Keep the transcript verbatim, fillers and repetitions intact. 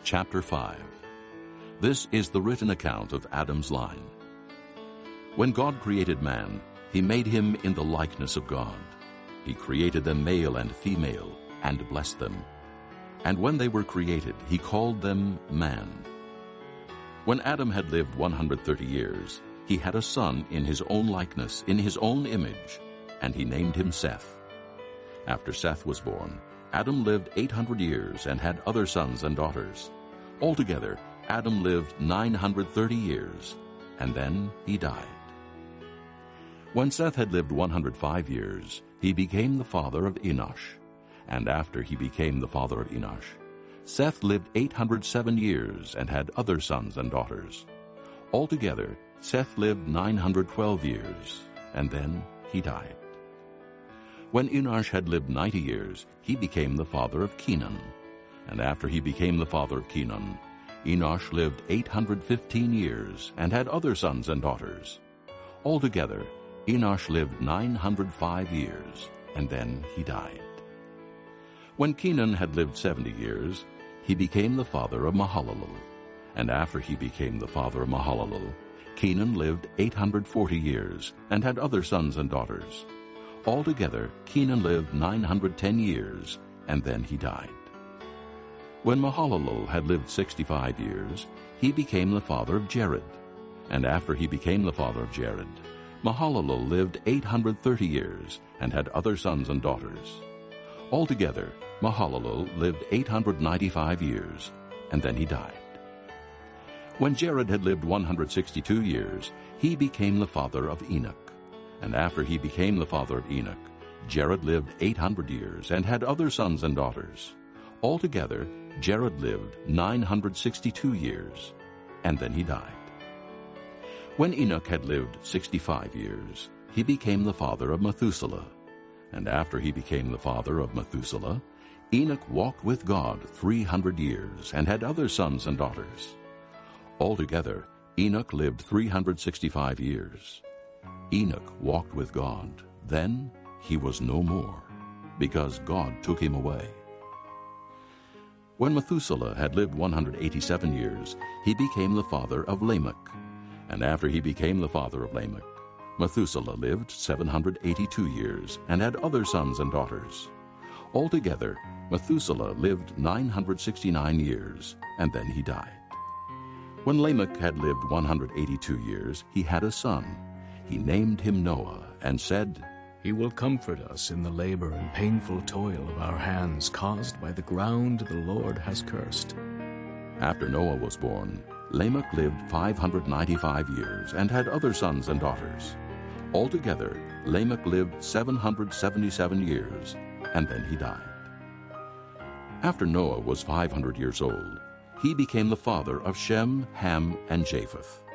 Chapter five. This is the written account of Adam's line. When God created man, he made him in the likeness of God. He created them male and female, and blessed them. And when they were created, he called them man. When Adam had lived one hundred thirty years, he had a son in his own likeness, in his own image, and he named him Seth. After Seth was born, Adam lived eight hundred years and had other sons and daughters. Altogether, Adam lived nine hundred thirty years, and then he died. When Seth had lived one hundred five years, he became the father of Enosh. And after he became the father of Enosh, Seth lived eight hundred seven years and had other sons and daughters. Altogether, Seth lived nine hundred twelve years, and then he died. When Enosh had lived ninety years, he became the father of Kenan. And after he became the father of Kenan, Enosh lived eight hundred fifteen years and had other sons and daughters. Altogether, Enosh lived nine hundred five years, and then he died. When Kenan had lived seventy years, he became the father of Mahalalel. And after he became the father of Mahalalel, Kenan lived eight hundred forty years and had other sons and daughters. Altogether, Kenan lived nine hundred ten years, and then he died. When Mahalalel had lived sixty-five years, he became the father of Jared. And after he became the father of Jared, Mahalalel lived eight hundred thirty years and had other sons and daughters. Altogether, Mahalalel lived eight hundred ninety-five years, and then he died. When Jared had lived one hundred sixty-two years, he became the father of Enoch. And after he became the father of Enoch, Jared lived eight hundred years and had other sons and daughters. Altogether, Jared lived nine hundred sixty-two years, and then he died. When Enoch had lived sixty-five years, he became the father of Methuselah. And after he became the father of Methuselah, Enoch walked with God three hundred years and had other sons and daughters. Altogether, Enoch lived three hundred sixty-five years. Enoch walked with God. Then he was no more, because God took him away. When Methuselah had lived one hundred eighty-seven years, he became the father of Lamech. And after he became the father of Lamech, Methuselah lived seven hundred eighty-two years and had other sons and daughters. Altogether, Methuselah lived nine hundred sixty-nine years, and then he died. When Lamech had lived one hundred eighty-two years, he had a son. He named him Noah, and said, He will comfort us in the labor and painful toil of our hands caused by the ground the Lord has cursed. After Noah was born, Lamech lived five hundred ninety-five years and had other sons and daughters. Altogether, Lamech lived seven hundred seventy-seven years, and then he died. After Noah was five hundred years old, he became the father of Shem, Ham, and Japheth.